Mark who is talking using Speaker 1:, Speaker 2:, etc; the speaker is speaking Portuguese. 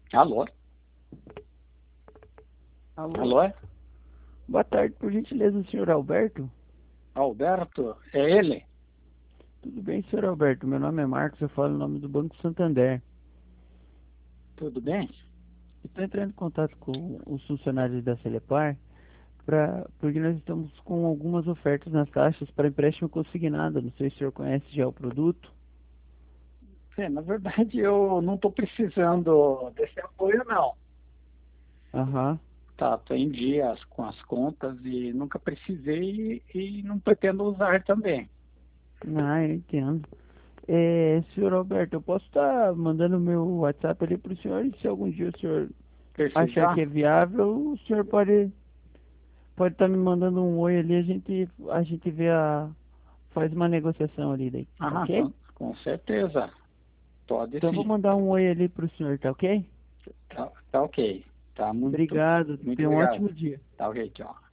Speaker 1: Alô?
Speaker 2: Alô,
Speaker 1: Alô?
Speaker 2: boa tarde, por gentileza, senhor Alberto.
Speaker 1: Alberto? É ele?
Speaker 2: Tudo bem, senhor Alberto? Meu nome é Marcos, eu falo em nome do Banco Santander.
Speaker 1: Tudo bem?
Speaker 2: Estou entrando em contato com os funcionários da Celepar porque nós estamos com algumas ofertas nas taxas para empréstimo consignado. Não sei se o senhor conhece já o produto.
Speaker 1: Na verdade, eu não estou precisando desse apoio, não.
Speaker 2: Aham.
Speaker 1: Tá, tô em dias com as contas e nunca precisei e não pretendo usar também.
Speaker 2: Ah, eu entendo. Senhor Alberto, eu posso estar mandando meu WhatsApp ali para o senhor e se algum dia o senhor achar
Speaker 1: Precisar?
Speaker 2: que é viável, o senhor pode estar me mandando um oi ali, a gente vê faz uma negociação ali daí, tá
Speaker 1: Ah,
Speaker 2: ok?
Speaker 1: com certeza. Pode
Speaker 2: Então eu vou
Speaker 1: sim.
Speaker 2: mandar um oi ali pro senhor, tá ok?
Speaker 1: Tá ok. Tá muito,
Speaker 2: Obrigado,
Speaker 1: muito
Speaker 2: tenha um
Speaker 1: obrigado.
Speaker 2: ótimo dia.
Speaker 1: Tá ok, tchau.